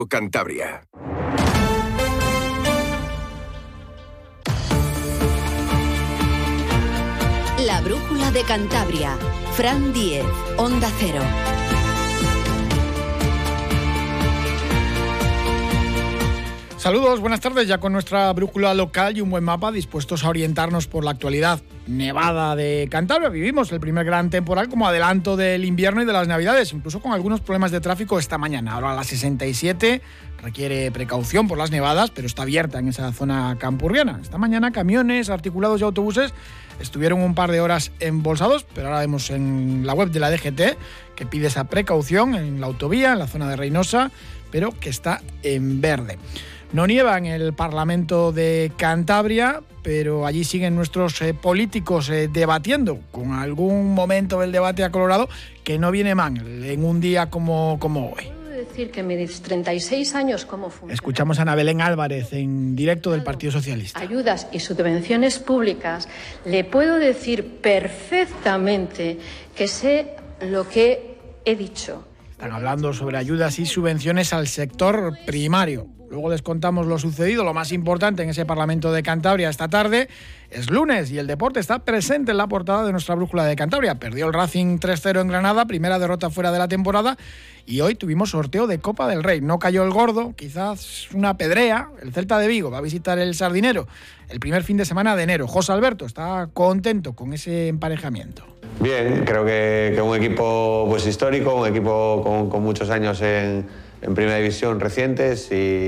Cantabria. La brújula de Cantabria. Fran Diez, Onda Cero. Saludos, buenas tardes, ya con nuestra brújula local y un buen mapa dispuestos a orientarnos por la actualidad nevada de Cantabria. Vivimos el primer gran temporal como adelanto del invierno y de las navidades, incluso con algunos problemas de tráfico esta mañana. Ahora a las 67 requiere precaución por las nevadas, pero está abierta en esa zona campurriana. Esta mañana camiones, articulados y autobuses estuvieron un par de horas embolsados, pero ahora vemos en la web de la DGT que pide esa precaución en la autovía, en la zona de Reynosa, pero que está en verde. No nieva en el Parlamento de Cantabria, pero allí siguen nuestros políticos debatiendo, con algún momento del debate acalorado que no viene mal en un día como hoy. Decir que mis 36 años como funcionaria. Escuchamos a Ana Belén Álvarez en directo del Partido Socialista. Ayudas y subvenciones públicas, le puedo decir perfectamente que sé lo que he dicho. Están hablando sobre ayudas y subvenciones al sector primario. Luego les contamos lo sucedido, lo más importante en ese Parlamento de Cantabria esta tarde. Es lunes y el deporte está presente en la portada de nuestra brújula de Cantabria. Perdió el Racing 3-0 en Granada, primera derrota fuera de la temporada, y hoy tuvimos sorteo de Copa del Rey. No cayó el gordo, quizás una pedrea. El Celta de Vigo va a visitar el Sardinero el primer fin de semana de enero. José Alberto está contento con ese emparejamiento. Bien, creo que un equipo pues histórico, un equipo con muchos años en Primera División recientes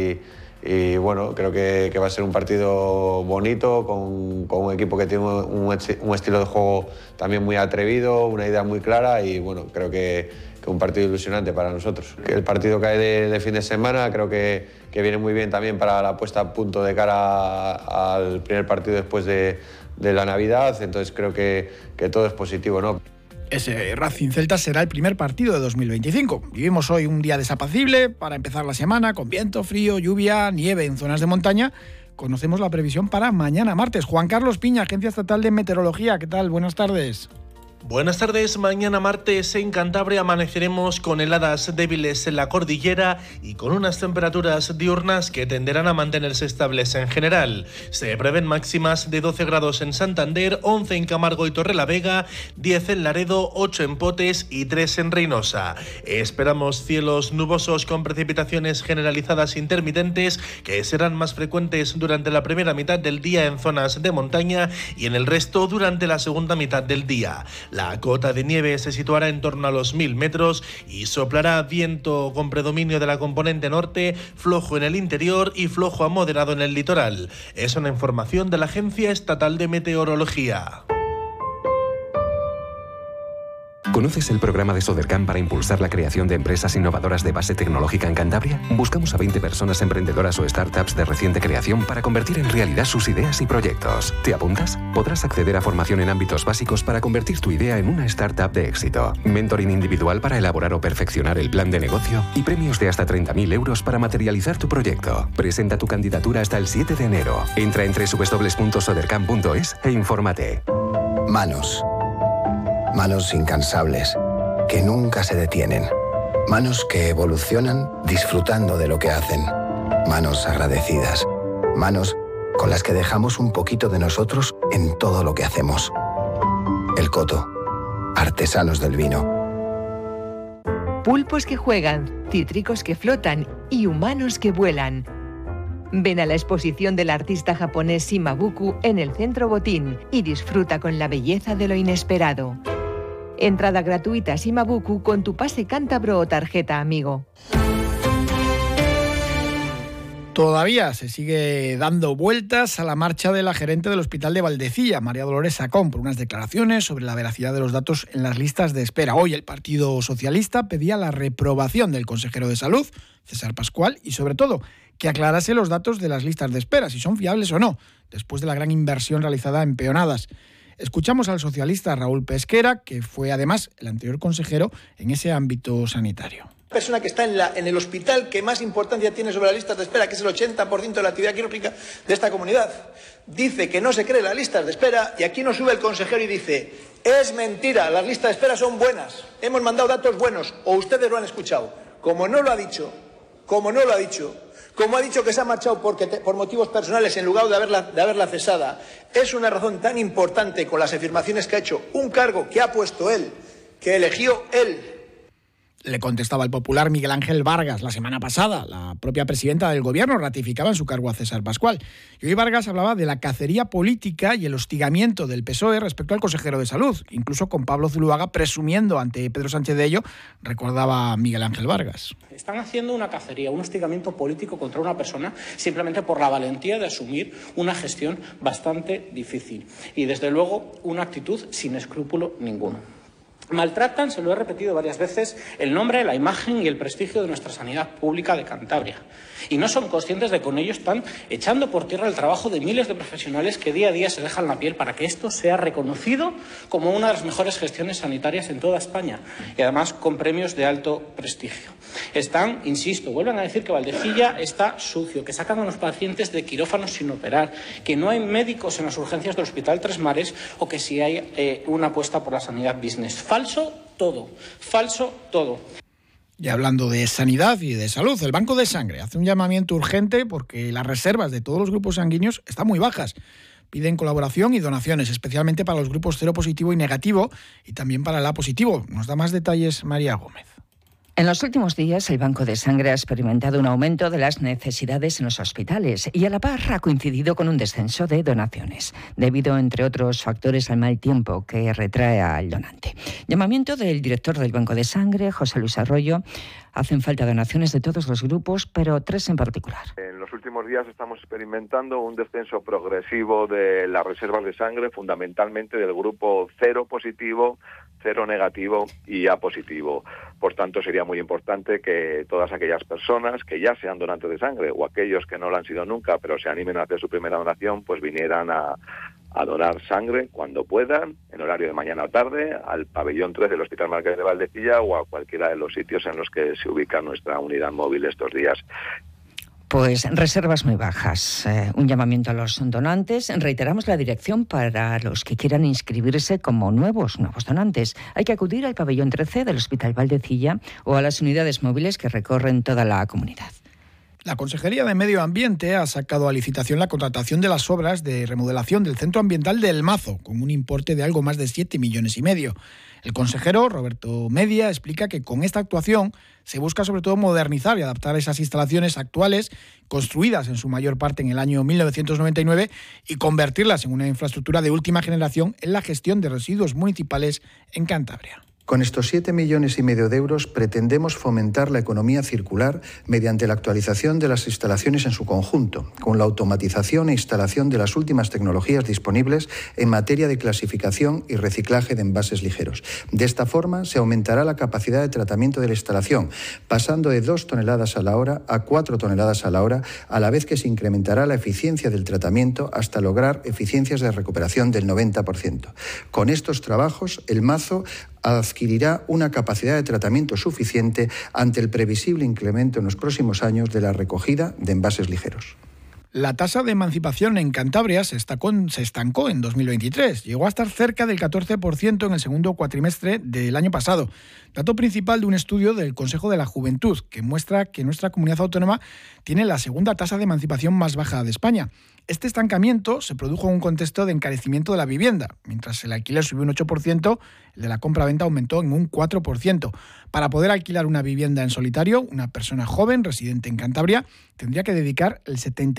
y bueno, creo que va a ser un partido bonito con un equipo que tiene un estilo de juego también muy atrevido, una idea muy clara y bueno, creo que un partido ilusionante para nosotros. El partido cae de fin de semana, creo que viene muy bien también para la puesta a punto de cara al primer partido después de la Navidad, entonces creo que todo es positivo, ¿no? Ese Racing Celta será el primer partido de 2025. Vivimos hoy un día desapacible para empezar la semana, con viento, frío, lluvia, nieve en zonas de montaña. Conocemos la previsión para mañana martes. Juan Carlos Piña, Agencia Estatal de Meteorología. ¿Qué tal? Buenas tardes. Buenas tardes. Mañana martes en Cantabria amaneceremos con heladas débiles en la cordillera y con unas temperaturas diurnas que tenderán a mantenerse estables en general. Se prevén máximas de 12 grados en Santander, 11 en Camargo y Torrelavega, 10 en Laredo, 8 en Potes y 3 en Reynosa. Esperamos cielos nubosos con precipitaciones generalizadas intermitentes que serán más frecuentes durante la primera mitad del día en zonas de montaña y en el resto durante la segunda mitad del día. La cota de nieve se situará en torno a los 1000 metros y soplará viento con predominio de la componente norte, flojo en el interior y flojo a moderado en el litoral. Es una información de la Agencia Estatal de Meteorología. ¿Conoces el programa de Sodercam para impulsar la creación de empresas innovadoras de base tecnológica en Cantabria? Buscamos a 20 personas emprendedoras o startups de reciente creación para convertir en realidad sus ideas y proyectos. ¿Te apuntas? Podrás acceder a formación en ámbitos básicos para convertir tu idea en una startup de éxito, mentoring individual para elaborar o perfeccionar el plan de negocio y premios de hasta 30.000 euros para materializar tu proyecto. Presenta tu candidatura hasta el 7 de enero. Entra en www.sodercam.es e infórmate. Manos incansables, que nunca se detienen. Manos que evolucionan disfrutando de lo que hacen. Manos agradecidas. Manos con las que dejamos un poquito de nosotros en todo lo que hacemos. El Coto, artesanos del vino. Pulpos que juegan, cítricos que flotan y humanos que vuelan. Ven a la exposición del artista japonés Shimabuku en el Centro Botín y disfruta con la belleza de lo inesperado. Entrada gratuita a Shimabuku con tu pase cántabro o tarjeta amigo. Todavía se sigue dando vueltas a la marcha de la gerente del Hospital de Valdecilla, María Dolores Sacón, por unas declaraciones sobre la veracidad de los datos en las listas de espera. Hoy el Partido Socialista pedía la reprobación del consejero de Salud, César Pascual, y sobre todo que aclarase los datos de las listas de espera, si son fiables o no, después de la gran inversión realizada en peonadas. Escuchamos al socialista Raúl Pesquera, que fue además el anterior consejero en ese ámbito sanitario. La persona que está en el hospital que más importancia tiene sobre las listas de espera, que es el 80% de la actividad quirúrgica de esta comunidad, dice que no se cree las listas de espera y aquí nos sube el consejero y dice: es mentira, las listas de espera son buenas, hemos mandado datos buenos o ustedes lo han escuchado. Como no lo ha dicho como no lo ha dicho, como ha dicho que se ha marchado por motivos personales en lugar de haberla cesada, es una razón tan importante con las afirmaciones que ha hecho, un cargo que ha puesto él, que eligió él. Le contestaba el popular Miguel Ángel Vargas la semana pasada. La propia presidenta del gobierno ratificaba en su cargo a César Pascual. Y hoy Vargas hablaba de la cacería política y el hostigamiento del PSOE respecto al consejero de Salud. Incluso con Pablo Zuluaga presumiendo ante Pedro Sánchez de ello, recordaba Miguel Ángel Vargas. Están haciendo una cacería, un hostigamiento político contra una persona simplemente por la valentía de asumir una gestión bastante difícil. Y desde luego una actitud sin escrúpulo ninguno. Maltratan, se lo he repetido varias veces, el nombre, la imagen y el prestigio de nuestra sanidad pública de Cantabria. Y no son conscientes de que con ello están echando por tierra el trabajo de miles de profesionales que día a día se dejan la piel para que esto sea reconocido como una de las mejores gestiones sanitarias en toda España y además con premios de alto prestigio. Están, insisto, vuelven a decir que Valdecilla está sucio, que sacan a los pacientes de quirófanos sin operar, que no hay médicos en las urgencias del Hospital Tres Mares o que si hay una apuesta por la sanidad business. Falso todo, falso todo. Y hablando de sanidad y de salud, el Banco de Sangre hace un llamamiento urgente porque las reservas de todos los grupos sanguíneos están muy bajas. Piden colaboración y donaciones, especialmente para los grupos cero positivo y negativo y también para el A positivo. Nos da más detalles María Gómez. En los últimos días, el Banco de Sangre ha experimentado un aumento de las necesidades en los hospitales y a la par ha coincidido con un descenso de donaciones, debido, entre otros factores, al mal tiempo que retrae al donante. Llamamiento del director del Banco de Sangre, José Luis Arroyo. Hacen falta donaciones de todos los grupos, pero 3 en particular. En los últimos días estamos experimentando un descenso progresivo de las reservas de sangre, fundamentalmente del grupo cero positivo, cero negativo y A positivo. Por tanto, sería muy importante que todas aquellas personas que ya sean donantes de sangre o aquellos que no lo han sido nunca, pero se animen a hacer su primera donación, pues vinieran a donar sangre cuando puedan, en horario de mañana o tarde, al pabellón 3 del Hospital Marqués de Valdecilla o a cualquiera de los sitios en los que se ubica nuestra unidad móvil estos días. Pues reservas muy bajas. Un llamamiento a los donantes. Reiteramos la dirección para los que quieran inscribirse como nuevos donantes. Hay que acudir al pabellón 13 del Hospital Valdecilla o a las unidades móviles que recorren toda la comunidad. La Consejería de Medio Ambiente ha sacado a licitación la contratación de las obras de remodelación del Centro Ambiental del Mazo, con un importe de algo más de 7,5 millones. El consejero, Roberto Media, explica que con esta actuación se busca sobre todo modernizar y adaptar esas instalaciones actuales, construidas en su mayor parte en el año 1999, y convertirlas en una infraestructura de última generación en la gestión de residuos municipales en Cantabria. Con estos 7,5 millones de euros pretendemos fomentar la economía circular mediante la actualización de las instalaciones en su conjunto, con la automatización e instalación de las últimas tecnologías disponibles en materia de clasificación y reciclaje de envases ligeros. De esta forma se aumentará la capacidad de tratamiento de la instalación, pasando de 2 toneladas a la hora a 4 toneladas a la hora, a la vez que se incrementará la eficiencia del tratamiento hasta lograr eficiencias de recuperación del 90%. Con estos trabajos, el Mazo adquirirá una capacidad de tratamiento suficiente ante el previsible incremento en los próximos años de la recogida de envases ligeros. La tasa de emancipación en Cantabria se estancó en 2023. Llegó a estar cerca del 14% en el segundo cuatrimestre del año pasado. Dato principal de un estudio del Consejo de la Juventud, que muestra que nuestra comunidad autónoma tiene la segunda tasa de emancipación más baja de España. Este estancamiento se produjo en un contexto de encarecimiento de la vivienda. Mientras el alquiler subió un 8%, el de la compra-venta aumentó en un 4%. Para poder alquilar una vivienda en solitario, una persona joven residente en Cantabria tendría que dedicar el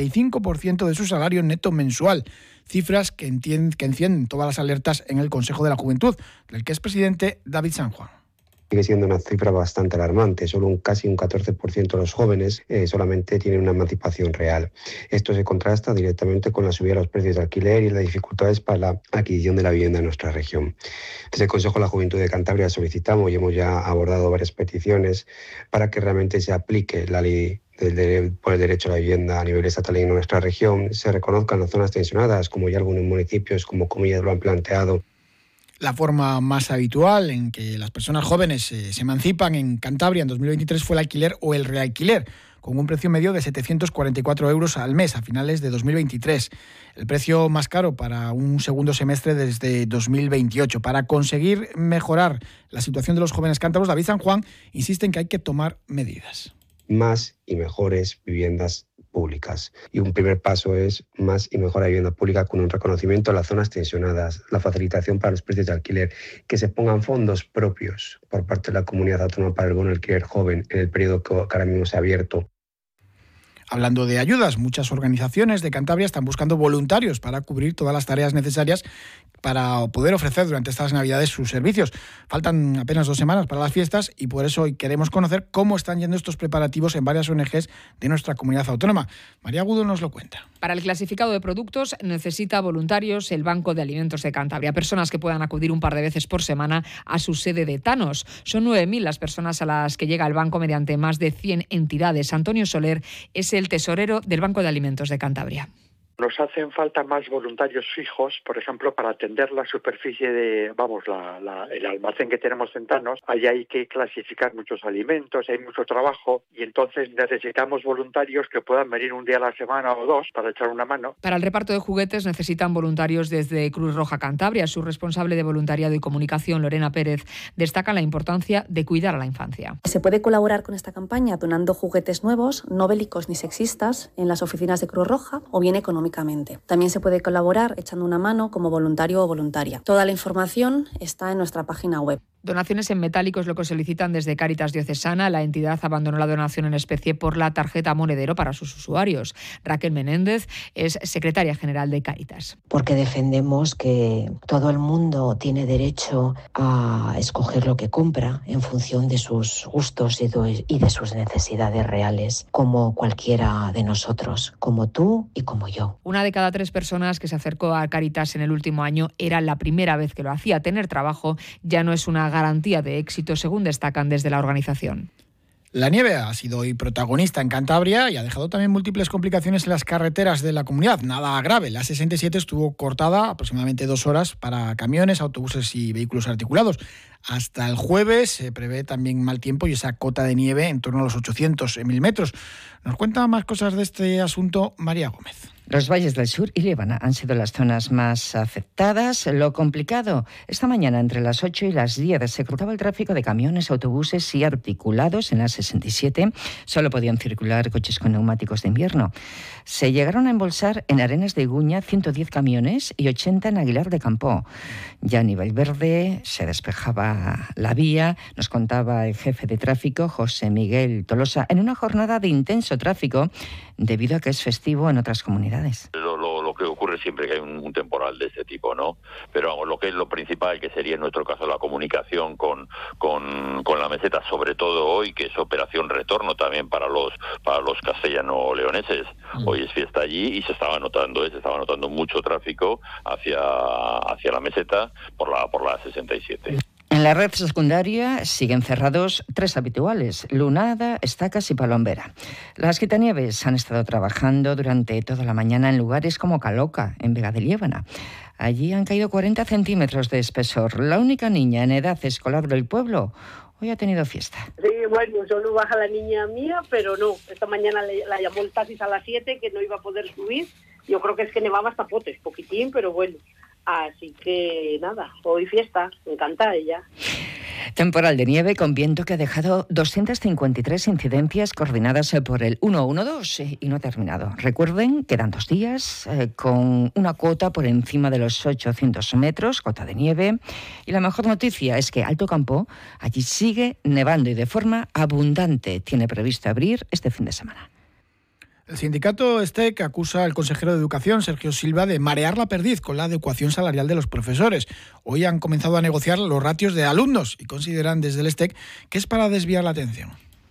75% de su salario neto mensual. Cifras que encienden todas las alertas en el Consejo de la Juventud, del que es presidente David San Juan. Sigue siendo una cifra bastante alarmante. Solo casi un 14% de los jóvenes solamente tienen una emancipación real. Esto se contrasta directamente con la subida de los precios de alquiler y las dificultades para la adquisición de la vivienda en nuestra región. Desde el Consejo de la Juventud de Cantabria solicitamos y hemos ya abordado varias peticiones para que realmente se aplique la ley por el derecho a la vivienda a nivel estatal en nuestra región, se reconozcan las zonas tensionadas, como ya algunos municipios, como ya lo han planteado. La forma más habitual en que las personas jóvenes se emancipan en Cantabria en 2023 fue el alquiler o el realquiler, con un precio medio de 744 euros al mes a finales de 2023. El precio más caro para un segundo semestre desde 2028. Para conseguir mejorar la situación de los jóvenes cántabros, David San Juan insiste en que hay que tomar medidas. más y mejores viviendas públicas. Y un primer paso es más y mejor vivienda pública con un reconocimiento de las zonas tensionadas, la facilitación para los precios de alquiler, que se pongan fondos propios por parte de la comunidad autónoma para el bono alquiler joven en el periodo que ahora mismo se ha abierto. Hablando de ayudas, muchas organizaciones de Cantabria están buscando voluntarios para cubrir todas las tareas necesarias para poder ofrecer durante estas Navidades sus servicios. Faltan apenas 2 semanas para las fiestas y por eso hoy queremos conocer cómo están yendo estos preparativos en varias ONGs de nuestra comunidad autónoma. María Agudo nos lo cuenta. Para el clasificado de productos necesita voluntarios el Banco de Alimentos de Cantabria, personas que puedan acudir un par de veces por semana a su sede de Tanos. Son 9.000 las personas a las que llega el banco mediante más de 100 entidades. Antonio Soler es el tesorero del Banco de Alimentos de Cantabria. Nos hacen falta más voluntarios fijos, por ejemplo, para atender la superficie de, el almacén que tenemos en Tanos. Allí hay que clasificar muchos alimentos, hay mucho trabajo y entonces necesitamos voluntarios que puedan venir un día a la semana o 2 para echar una mano. Para el reparto de juguetes necesitan voluntarios desde Cruz Roja Cantabria. Su responsable de voluntariado y comunicación, Lorena Pérez, destaca la importancia de cuidar a la infancia. Se puede colaborar con esta campaña donando juguetes nuevos, no bélicos ni sexistas, en las oficinas de Cruz Roja o bien económicamente. También se puede colaborar echando una mano como voluntario o voluntaria. Toda la información está en nuestra página web. Donaciones en metálico es lo que solicitan desde Cáritas Diocesana. La entidad abandonó la donación en especie por la tarjeta monedero para sus usuarios. Raquel Menéndez es secretaria general de Cáritas. Porque defendemos que todo el mundo tiene derecho a escoger lo que compra en función de sus gustos y de sus necesidades reales, como cualquiera de nosotros, como tú y como yo. 1 de cada 3 personas que se acercó a Cáritas en el último año era la primera vez que lo hacía. Tener trabajo ya no es una garantía de éxito, según destacan desde la organización. La nieve ha sido hoy protagonista en Cantabria y ha dejado también múltiples complicaciones en las carreteras de la comunidad. Nada grave. La 67 estuvo cortada aproximadamente 2 horas para camiones, autobuses y vehículos articulados. Hasta el jueves se prevé también mal tiempo y esa cota de nieve en torno a los 800 milímetros. Nos cuenta más cosas de este asunto María Gómez. Los valles del sur y Líbana han sido las zonas más afectadas. Lo complicado, esta mañana entre las 8 y las 10 se cruzaba el tráfico de camiones, autobuses y articulados en la 67. Solo podían circular coches con neumáticos de invierno. Se llegaron a embolsar en Arenas de Iguña 110 camiones y 80 en Aguilar de Campoo. Ya a nivel verde se despejaba la vía, nos contaba el jefe de tráfico, José Miguel Tolosa, en una jornada de intenso tráfico debido a que es festivo en otras comunidades. Lo que ocurre siempre que hay un temporal de este tipo, ¿no? Pero vamos, lo que es lo principal, que sería en nuestro caso la comunicación con la meseta, sobre todo hoy, que es operación retorno también para los castellano-leoneses. Hoy es fiesta allí y se estaba notando mucho tráfico hacia la meseta por la 67. En la red secundaria siguen cerrados 3 habituales, Lunada, Estacas y Palombera. Las quitanieves han estado trabajando durante toda la mañana en lugares como Caloca, en Vega de Liébana. Allí han caído 40 centímetros de espesor. La única niña en edad escolar del pueblo hoy ha tenido fiesta. Sí, bueno, solo baja la niña mía, pero no. Esta mañana la llamó el taxi a las 7, que no iba a poder subir. Yo creo que es que nevaba hasta potes, poquitín, pero bueno. Así que nada, hoy fiesta, encantada ella. Temporal de nieve con viento que ha dejado 253 incidencias coordinadas por el 112 y no ha terminado. Recuerden, quedan 2 días con una cota por encima de los 800 metros, cota de nieve. Y la mejor noticia es que Alto Campoo allí sigue nevando y de forma abundante. Tiene previsto abrir este fin de semana. El sindicato STEC acusa al consejero de Educación, Sergio Silva, de marear la perdiz con la adecuación salarial de los profesores. Hoy han comenzado a negociar los ratios de alumnos y consideran desde el STEC que es para desviar la atención.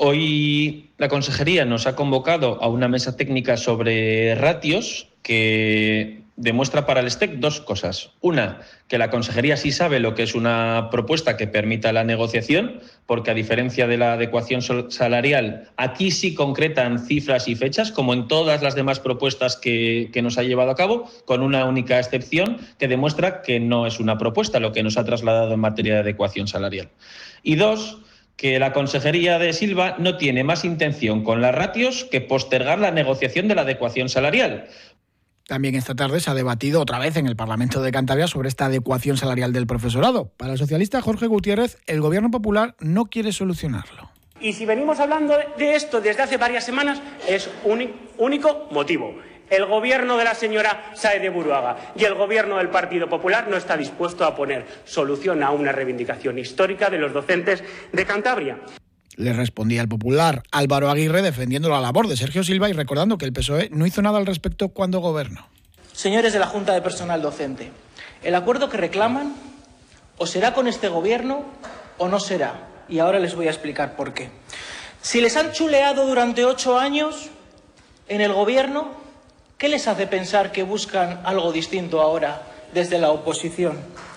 Hoy la consejería nos ha convocado a una mesa técnica sobre ratios que demuestra para el STEC 2 cosas. Una, que la consejería sí sabe lo que es una propuesta que permita la negociación, porque a diferencia de la adecuación salarial, aquí sí concretan cifras y fechas, como en todas las demás propuestas que nos ha llevado a cabo, con una única excepción que demuestra que no es una propuesta lo que nos ha trasladado en materia de adecuación salarial. Y 2, que la consejería de Silva no tiene más intención con las ratios que postergar la negociación de la adecuación salarial. También esta tarde se ha debatido otra vez en el Parlamento de Cantabria sobre esta adecuación salarial del profesorado. Para el socialista Jorge Gutiérrez, el Gobierno Popular no quiere solucionarlo. Y si venimos hablando de esto desde hace varias semanas, es un único motivo. El gobierno de la señora Sáez de Buruaga y el gobierno del Partido Popular no está dispuesto a poner solución a una reivindicación histórica de los docentes de Cantabria. Le respondía el popular Álvaro Aguirre defendiendo la labor de Sergio Silva y recordando que el PSOE no hizo nada al respecto cuando gobernó. Señores de la Junta de Personal Docente, el acuerdo que reclaman o será con este gobierno o no será. Y ahora les voy a explicar por qué. Si les han chuleado durante 8 años en el gobierno, ¿qué les hace pensar que buscan algo distinto ahora desde la oposición?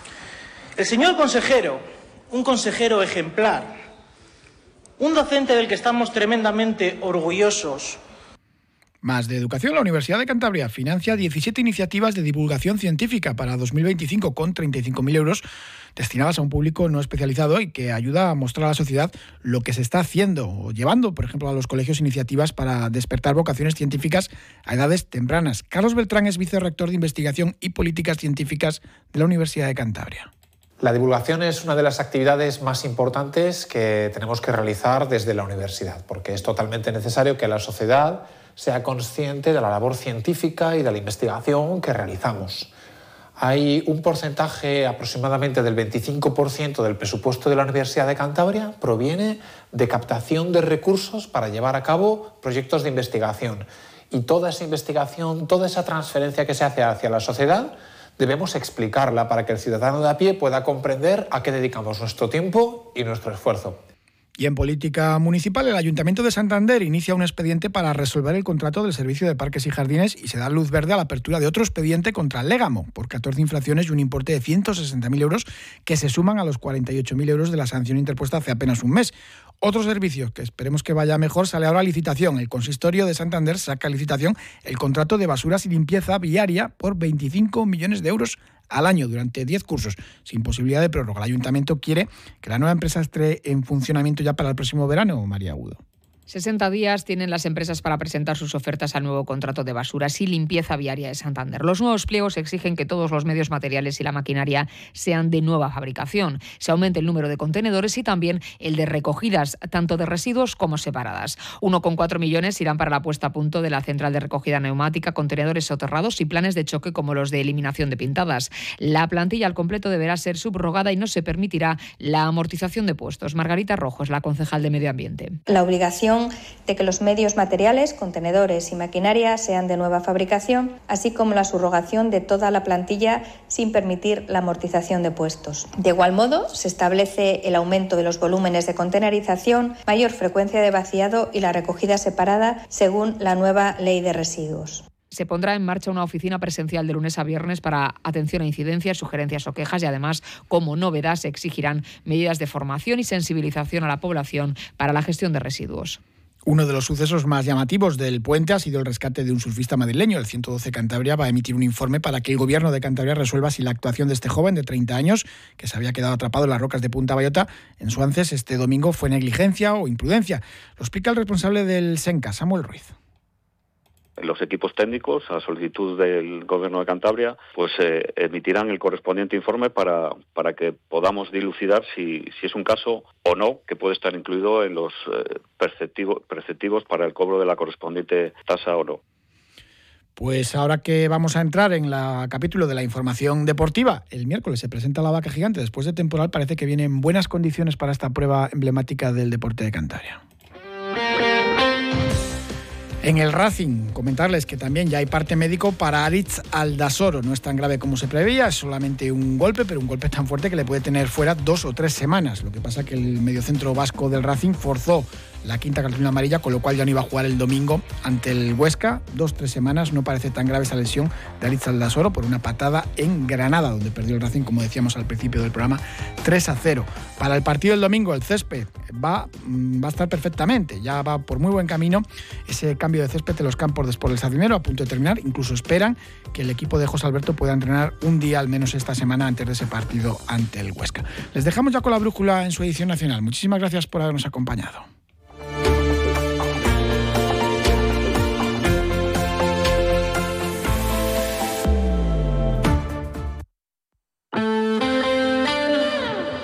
El señor consejero, un consejero ejemplar, un docente del que estamos tremendamente orgullosos. Más de educación, la Universidad de Cantabria financia 17 iniciativas de divulgación científica para 2025 con 35.000 euros destinadas a un público no especializado y que ayuda a mostrar a la sociedad lo que se está haciendo o llevando, por ejemplo, a los colegios iniciativas para despertar vocaciones científicas a edades tempranas. Carlos Beltrán es vicerrector de Investigación y Políticas Científicas de la Universidad de Cantabria. La divulgación es una de las actividades más importantes que tenemos que realizar desde la universidad, porque es totalmente necesario que la sociedad sea consciente de la labor científica y de la investigación que realizamos. Hay un porcentaje aproximadamente del 25% del presupuesto de la Universidad de Cantabria proviene de captación de recursos para llevar a cabo proyectos de investigación. Y toda esa investigación, toda esa transferencia que se hace hacia la sociedad, debemos explicarla para que el ciudadano de a pie pueda comprender a qué dedicamos nuestro tiempo y nuestro esfuerzo. Y en política municipal, el Ayuntamiento de Santander inicia un expediente para resolver el contrato del Servicio de Parques y Jardines y se da luz verde a la apertura de otro expediente contra Légamo por 14 infracciones y un importe de 160.000 euros que se suman a los 48.000 euros de la sanción interpuesta hace apenas un mes. Otro servicio que esperemos que vaya mejor sale ahora a licitación. El Consistorio de Santander saca a licitación el contrato de basuras y limpieza viaria por 25 millones de euros al año durante 10 cursos, sin posibilidad de prórroga. El Ayuntamiento quiere que la nueva empresa esté en funcionamiento ya para el próximo verano, María Agudo. 60 días tienen las empresas para presentar sus ofertas al nuevo contrato de basuras y limpieza viaria de Santander. Los nuevos pliegos exigen que todos los medios materiales y la maquinaria sean de nueva fabricación. Se aumente el número de contenedores y también el de recogidas, tanto de residuos como separadas. 1,4 millones irán para la puesta a punto de la central de recogida neumática, contenedores soterrados y planes de choque como los de eliminación de pintadas. La plantilla al completo deberá ser subrogada y no se permitirá la amortización de puestos. Margarita Rojo es la concejal de Medio Ambiente. La obligación de que los medios materiales, contenedores y maquinaria sean de nueva fabricación, así como la subrogación de toda la plantilla sin permitir la amortización de puestos. De igual modo, se establece el aumento de los volúmenes de contenerización, mayor frecuencia de vaciado y la recogida separada según la nueva ley de residuos. Se pondrá en marcha una oficina presencial de lunes a viernes para atención a incidencias, sugerencias o quejas y además, como novedad, se exigirán medidas de formación y sensibilización a la población para la gestión de residuos. Uno de los sucesos más llamativos del puente ha sido el rescate de un surfista madrileño. El 112 Cantabria va a emitir un informe para que el gobierno de Cantabria resuelva si la actuación de este joven de 30 años, que se había quedado atrapado en las rocas de Punta Bayota, en Suances este domingo, fue negligencia o imprudencia. Lo explica el responsable del SENCA, Samuel Ruiz. Los equipos técnicos, a solicitud del Gobierno de Cantabria, pues emitirán el correspondiente informe para que podamos dilucidar si es un caso o no que puede estar incluido en los preceptivos para el cobro de la correspondiente tasa o no. Pues ahora que vamos a entrar en el capítulo de la información deportiva, el miércoles se presenta la vaca gigante. Después de temporal parece que vienen buenas condiciones para esta prueba emblemática del deporte de Cantabria. En el Racing, comentarles que también ya hay parte médico para Aritz Aldasoro. No es tan grave como se preveía, es solamente un golpe, pero un golpe tan fuerte que le puede tener fuera 2 o 3 semanas. Lo que pasa es que el mediocentro vasco del Racing forzó la quinta cartulina amarilla, con lo cual ya no iba a jugar el domingo ante el Huesca. 2-3 semanas, no parece tan grave esa lesión de Aritz Aldasoro por una patada en Granada, donde perdió el Racing, como decíamos al principio del programa, 3-0. Para el partido del domingo, el césped va a estar perfectamente, ya va por muy buen camino ese cambio de césped de los campos de Sport del Sardinero, a punto de terminar. Incluso esperan que el equipo de José Alberto pueda entrenar un día al menos esta semana antes de ese partido ante el Huesca. Les dejamos ya con la brújula en su edición nacional. Muchísimas gracias por habernos acompañado.